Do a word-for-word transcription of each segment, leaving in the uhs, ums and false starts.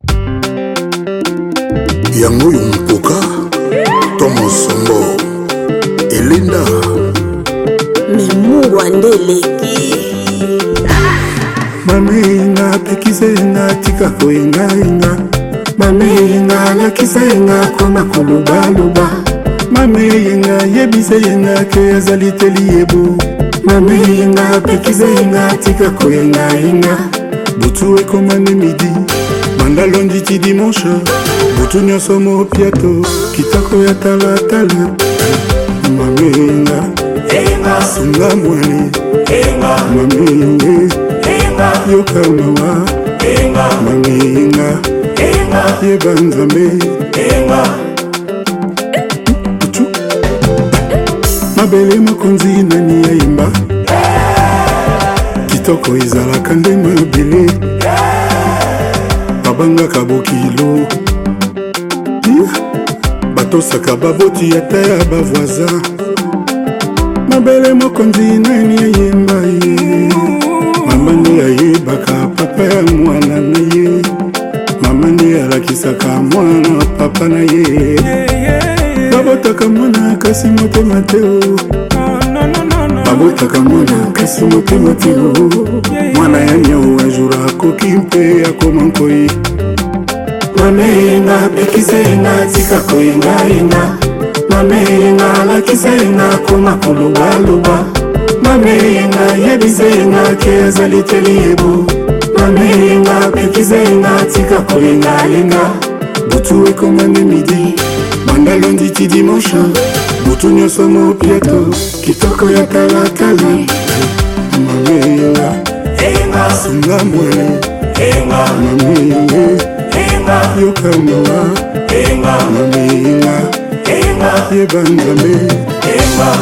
yango yumpoka Tomo Sombo Elinda Memungu andeleki Mame inga pekize inga tika ko inga inga Mame inga lakise inga koma kuluba luba Mame inga yebise inga ke azali teli yebu Mame inga pekize inga tika ko inga inga Butu e komane midi Manda lundi ti dimanche Butu nyonso mo piato Kitako ya tala tala Mame inga Inga Singa mwani Inga Mame inga Inga Yoka mawa Inga Mame inga Inga Yeba nzambe Inga Uchu Mabele makonzi nani ya imba Kitoko izalaka nde mabele Babanga kabokilo Batosaka baboti ata ya bavoisin Mabele mokonzi nani ya yemba ye Mama nde ayebaka papa ya mwana na ye Mama nde alakisaka mwana papa na ye Babotaka mwana kasi motema te o Babotaka mwana kasi motema te o Mwana ya nyau ajura koki mpe akoma nkoi Mame inga pekise inga tika ko inga inga Mame inga lakise inga koma kuluba luba Mame inga yebise inga ke azali teli yebu Mame inga pekise inga tika ko inga inga Butu e komane midi Manda lundi ti dimanche Butu nyonso mo piato Kitoko ya tala tala Mame inga Inga Singa mwene Inga Mame inga Inga Yoka mawa Inga Mame inga Inga Yeba nzambe Inga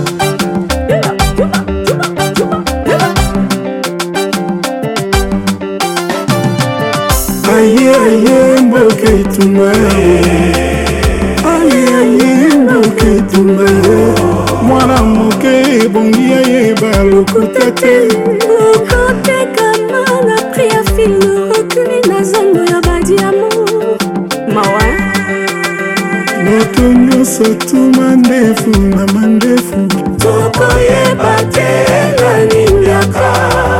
Aye aye mboke tumaye Aye aye mboke tumaye Mwana moke bongi aye balokota te Okote kama na pria filo Okuni na zando ya badi amour Mawa Moto nyonso tuma ndefu na mandefu Toko yeba te na nimyaka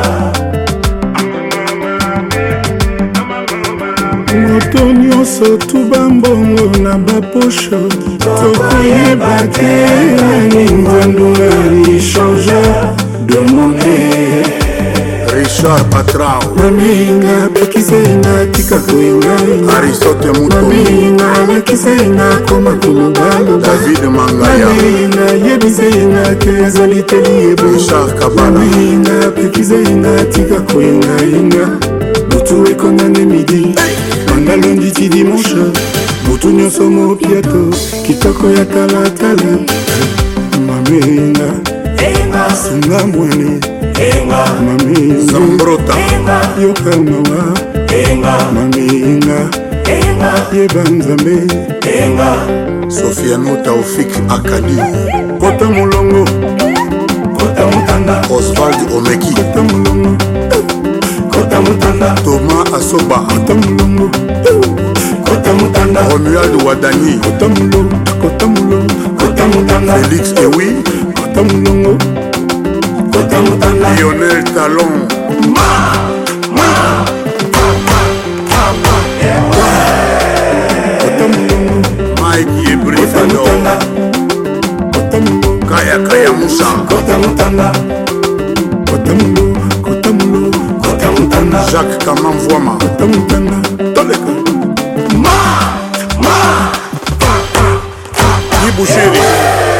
Moto nyonso tuba mbongo na baposho Tokoyeba te nani ngwandunga li changeur de monnaie Richard Patrao Mame inga pekise inga tika ko inga inga Aristote Mame Mutombo inga lakise inga koma kuluba luba David Mangaya Mame inga yebise inga ke azali teli yebu Richard Kabala Mame inga pekise inga tika ko inga inga Butu e komane midi Manda lundi ti dimanche Butu nyonso mo piato Kitoko ya tala tala Mame inga Inga Singa mwene Inga Mame inga Zambrota Yoka mawa Inga Mame inga Inga Yeba nzambe Inga Sofiano Taufik Akadi Kota mulongo Kota mutanda Oswald Omeki Kota mulongo Kota mutanda Thomas Asoba Kota mulongo Kota mutanda Romuald Wadani Kota mulongo Kota mulongo Kota mutanda Félix Ewi Kota mulongo Kota mutanda Lionel Talon Kota mulongo Mike Yebri Kota mutanda Kota mulongo Kaya Kaya Musa Kota mutanda Kota mulongo Kota mulongo Kota mutanda Jacques Kamamvwama Kota mutanda Toleka Guy Boucheri